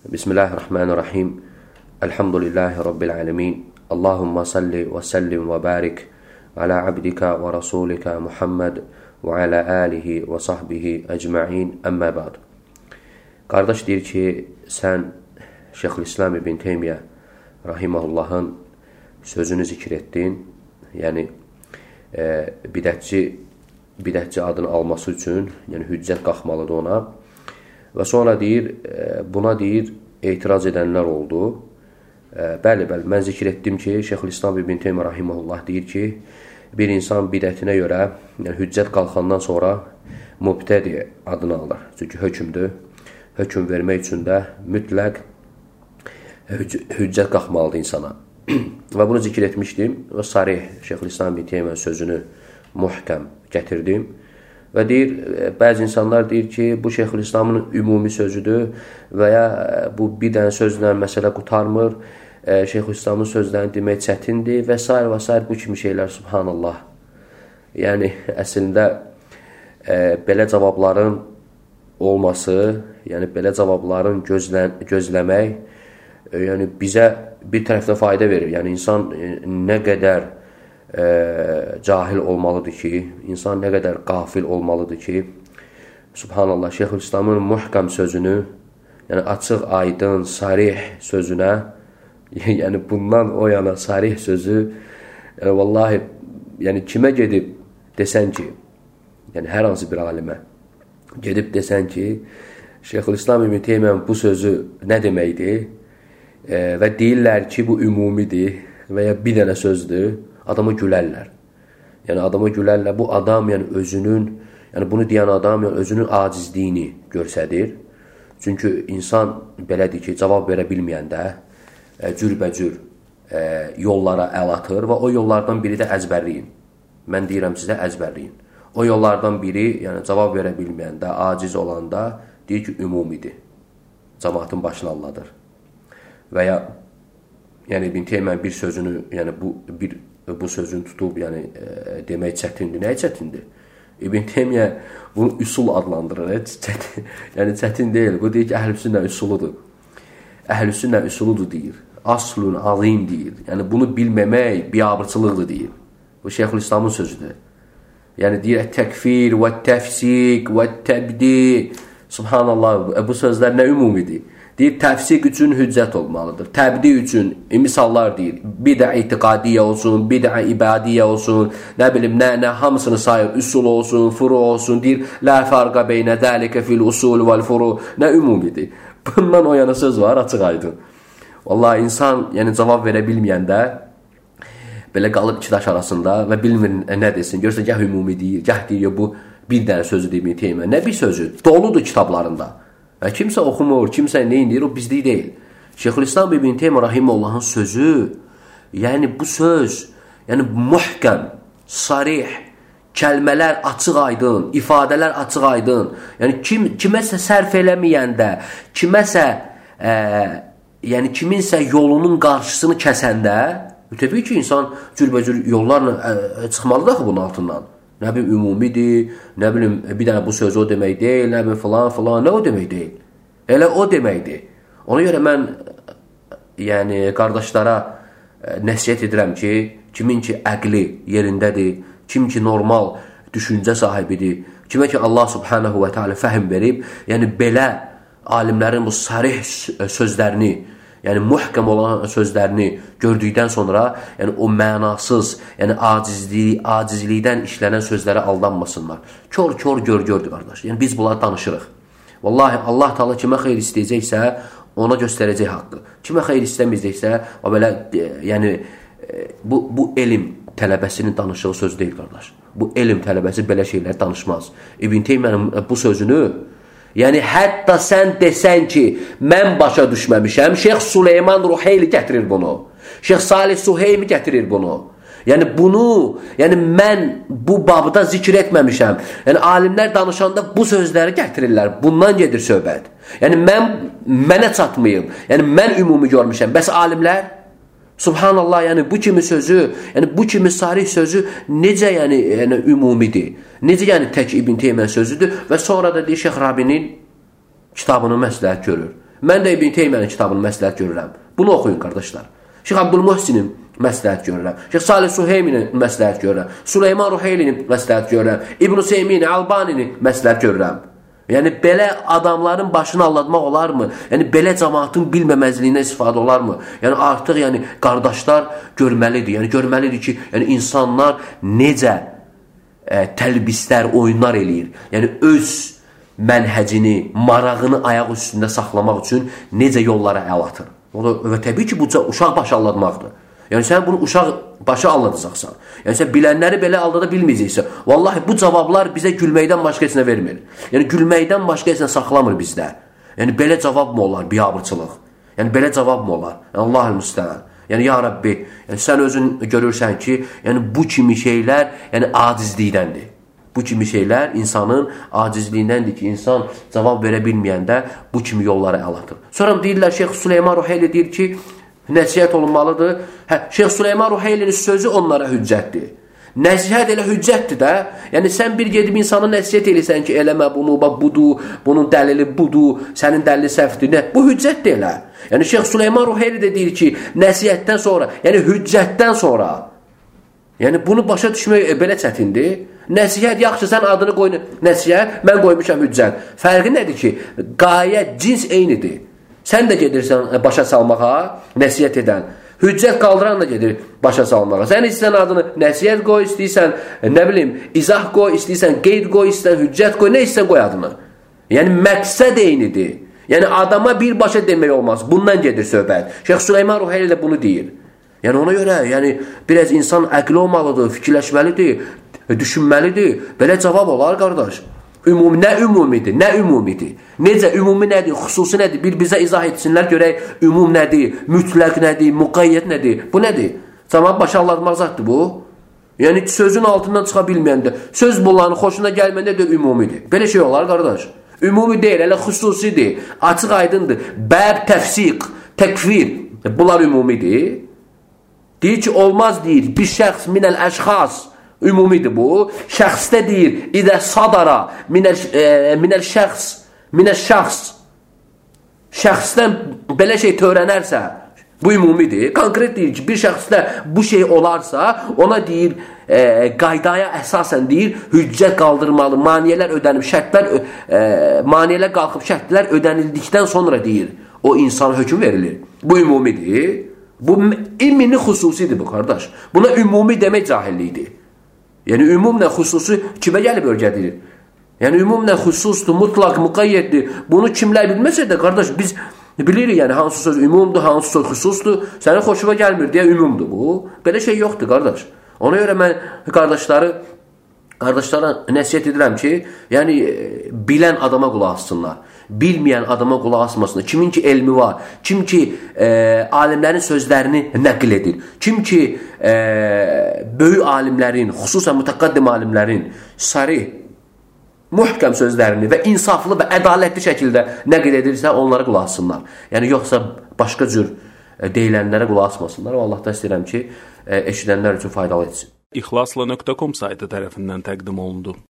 Bismillahirrahmanirrahim. Elhamdülillahi Rabbil alemin. Allahumma salli ve sellim ve barik ala abdika ve rasulika Muhammed və alə alihi və sahbihi əcməin, əmmə bəd. Qardaş deyir ki, sən Şeyxülislam İbn Teymiyyə Rahiməhullahın sözünü zikr etdin, yəni bidətçi adını alması üçün, yəni hüccət qalxmalıdır ona. Və sonra deyir, buna deyir, etiraz edənlər oldu. Bəli, mən zikr etdim ki, Şeyxülislam İbn Teymiyyə Rahiməhullah deyir ki, bir insan bidətinə görə, yəni hüccət qalxandan sonra mübtədi adını alır. Çünki hökmdür. Hökm vermək üçün də mütləq hüccət qalxmalıdır insana. Və bunu zikr etmişdim və sarih Şeyxülislam İbn Teymiyyə sözünü muhkəm gətirdim. Və deyir, bəzi insanlar deyir ki, bu Şeyxülislamın ümumi sözüdür və ya bu bir dənə sözlə məsələ qutarmır, Şeyxülislamın sözlərini demək çətindir və s. və s. bu kimi şeylər, subhanallah. Yəni, əslində, belə cavabların olması, yəni belə cavabların gözləmək, yəni bizə bir tərəfdən fayda verir. Yəni, insan nə qədər cahil olmalıdır ki, insan nə qədər qafil olmalıdır ki, subhanallah, Şeyxülislamın muhkəm sözünü, yəni açıq, aydın, sarih sözünə, yəni bundan o yana sarih sözü, yəni vallahi, yəni kimə gedib desən ki, yəni hər hansı bir alimə gedib desən ki, Şeyxülislam İbn Teymiyyənin bu sözü nə deməkdir və deyirlər ki, bu ümumidir və ya bir dənə sözdür, adama gülərlər. Yəni adama gülərlər, bu adam yəni özünün, yəni bunu deyən adam yəni özünün acizliyini göstərir. Çünki insan belədir ki, cavab verə bilməyəndə cürbəcür yollara əl atır və o yollardan biri də əzbərliyin. Mən deyirəm sizə əzbərliyin. O yollardan biri, yəni cavab verə bilməyəndə, aciz olanda deyir ki, ümumidir. Cəmaatın başını alladır. Və ya yəni İbn Teymiyyə bir sözünü, yəni bu sözünü tutub, yəni demək çətindir. Nəyə çətindir? İbn Teymiyyə bunu üsul adlandırır. Yəni çətin deyil. Bu deyir ki, əhl-i-sünnə üsuludur. Əhl-i-sünnə üsuludur deyir. Aslun azim deyir. Yəni bunu bilməmək biabırçılıqdır deyir. Bu Şeyxülislamın sözüdür. Yəni deyir, təkfir və təfsik və təbdi. Subhanallah, bu sözlər nə ümumidir? Deyir, təfsik üçün hüccət olmalıdır. Təbdi üçün, misallar deyir, bidə itiqadiyyə olsun, bidə ibadiyyə olsun, nə bilim, nə hamısını sayır, üsul olsun, furu olsun, deyir, lə fərqə beynə dəlikə fil usul vəl furu, nə ümumidir? Bundan o yana söz var, açıq aydın. Vallahi insan, yəni cavab verə bilməyəndə, belə qalıb iki daş arasında və bilmir nə desin, görürsən, gəh ümumi deyir, gəh deyir, bu bir dənə sözü deyir, Teymiyyə, nə bir sözü, doludur kitablarında. Və kimsə oxumur, kimsə neyin deyir, o bizlik deyil. Şeyxülislam İbn Teymiyyə Rahiməhullahın sözü, yəni bu söz, yəni muhkəm, sarih, kəlmələr açıq aydın, ifadələr açıq aydın. Yəni kiməsə sərf eləməyəndə, kiməsə, yəni kiminsə yolunun qarşısını kəsəndə, təbii ki, insan cürbəcür yollarla çıxmalıdır axı bunun altından. Nə bilim, ümumidir, nə bilim, bir dənə bu söz o demək deyil, nə bilim, filan, nə o demək deyil. Elə o deməkdir. Ona görə mən, yəni, qardaşlara nəsiyyət edirəm ki, kimin ki, əqli yerindədir, kim ki, normal düşüncə sahibidir, kimə ki, Allah subhanahu və teala fəhm verib, yəni, belə alimlərin bu sarih sözlərini, yəni muhkəm olan sözlərini gördükdən sonra, yəni o mənasız, yəni acizlikdən işlənən sözlərə aldanmasınlar. Kör gördür, qardaş. Yəni biz bunları danışırıq. Vallahi Allah Taala kimə xeyir istəyəcəksə, ona göstərəcək haqqı. Kimə xeyir istəməyəcəksə, o belə, yəni bu elm tələbəsinin danışığı söz deyil, qardaş. Bu elm tələbəsi belə şeylər danışmaz. İbn Teymiyyənin bu sözünü, yəni, hətta sən desən ki, mən başa düşməmişəm, Şeyx Süleyman Ruheyli gətirir bunu. Şeyx Salih Suheymi gətirir bunu. Yəni, bunu, yəni, mən bu babda zikr etməmişəm. Yəni, alimlər danışanda bu sözləri gətirirlər. Bundan gedir söhbət. Yəni, mənə çatmayıb. Yəni, mən ümumi görmüşəm. Bəs alimlər? Subhanallah, yəni bu kimi sözü, yəni bu kimi sarih sözü necə yəni ümumidir? Necə yəni tək İbn Teymiyyə sözüdür və sonra da deyir Şeyx Rabinin kitabını məsləhət görür. Mən də İbn Teymiyənin kitabını məsləhət görürəm. Bunu oxuyun, qardaşlar. Şeyx Abdülmuhsinin məsləhət görürəm. Şeyx Salih Suheyminin məsləhət görürəm. Süleyman Ruheylinin məsləhət görürəm. İbn Seymini, Albanini məsləhət görürəm. Yəni, belə adamların başını allatmaq olarmı? Yəni, belə cəmaatın bilməməzliyinə istifadə olarmı? Yəni, artıq qardaşlar görməlidir. Yəni, görməlidir ki, insanlar necə təlbislər, oyunlar eləyir. Yəni, öz mənhəcini, marağını ayaq üstündə saxlamaq üçün necə yollara əl atır. Və təbii ki, bu uşaq başı aldatmaqdır. Yəni, sən bunu uşaq başı aldadacaqsan. Yəni, sən bilənləri belə aldada bilməyəcəksən. Vallahi, bu cavablar bizə gülməkdən başqa heç nə vermir. Yəni, gülməkdən başqa heç nə saxlamır bizdə. Yəni, belə cavab mı olar, biabırçılıq? Yəni, belə cavab mı olar? Yəni, Allah-ı müstəhan. Yəni, ya Rabbi, sən özün görürsən ki, bu kimi şeylər acizlikdəndir. Bu kimi şeylər insanın acizliyindəndir ki, insan cavab verə bilməyəndə bu kimi yollara əl atır. Sonra deyirlər, Şeyx Süleyman Ruheyli deyir ki, nəsihət olunmalıdır. Şeyx Süleyman Ruheylinin sözü onlara hüccətdir. Nəsihət elə hüccətdir də. Yəni, sən bir gedib insana nəsihət eləsən ki, eləmə bunu, budur, bunun dəlili budur, sənin dəlili səhvdir. Bu hüccətdir elə. Yəni, Şeyx Süleyman Ruheyli də deyir ki, nəsihətdən sonra, yəni hüccətdən sonra, yəni bunu başa düşmək belə çətindir. Nəsihət, yaxşı, sən adını qoy, nəsihət, mən qoymuşam hüccət. Fərqi nədir ki, qayə, cins eynidir. Sən də gedirsən başa salmağa, nəsihət edən. Hüccət qaldıran da gedir başa salmağa. Sən istəyirsən adını nəsihət qoy, istəyirsən, nə bilim, izah qoy, istəyirsən qeyd qoy, istəyirsən hüccət qoy, nə istəyirsən qoy adını. Yəni, məqsəd eynidir. Yəni, adama birbaşa demək olmaz. Bundan gedir söhbət. Şeyx Süleyman Ruheyli də bunu deyir. Yəni, ona görə, biraz insan əqli olmalıdır, fikirləşməlidir, düşünməlidir. Belə cavab olar, qardaş. Nə ümumidir, nə ümumidir? Necə, ümumi nədir, xüsusi nədir? Bir bizə izah etsinlər, görək, ümum nədir, mütləq nədir, müqayyət nədir? Bu nədir? Cəmaat başa allatmaq zaddır bu. Yəni, sözün altından çıxa bilməyəndə, söz bunların xoşuna gəlməndə də ümumidir. Belə şey olar, qardaş. Ümumi deyil, elə xüsusidir, açıq aydındır. Bəb, təfsiq, təkfir, bunlar ümumidir. Deyir ki, olmaz deyir, bir şəxs minəl əşxas, ümumidir bu. Şəxsdə deyir, İdə sadara minəl şəxs. Şəxsdən belə şey törənərsə, bu ümumidir. Konkret deyir ki, bir şəxsdə bu şey olarsa, ona deyir, qaydaya əsasən deyir, hüccət qaldırmalı, maniyələr ödənib, maniyələr qalxıb, şərtlər ödənildikdən sonra deyir, o insana hökm verilir. Bu ümumidir. Bu ilmini xüsusidir bu, qardaş. Buna ümumi demək cahillikdir. Yəni, ümumlə xüsusi kimə gəlib örgədilir? Yəni, ümumlə xüsusdur, mutlaq, müqayyətdir. Bunu kimlər bilməsə də, qardaş, biz bilirik, yəni, hansı söz ümumdur, hansı söz xüsusdur. Sənin xoşuma gəlmir deyə ümumdur bu. Belə şey yoxdur, qardaş. Ona görə mən qardaşlara nəsihət edirəm ki, yəni, bilən adama qulaq assınlar. Bilməyən adama qulaq asmasınlar. Kimin ki elmi var, kim ki alimlərin sözlərini nəql edir, kim ki böyük alimlərin, xüsusən mütəqaddim alimlərin sarih, mühkəm sözlərini və insaflı və ədalətli şəkildə nəql edirsə, onlara qulaq assınlar. Yəni, yoxsa başqa cür deyilənlərə qulaq asmasınlar. O Allahdan istəyirəm ki, eşidənlər üçün faydalı etsin. İxlasla.com saytı tərəfindən təqdim olundu.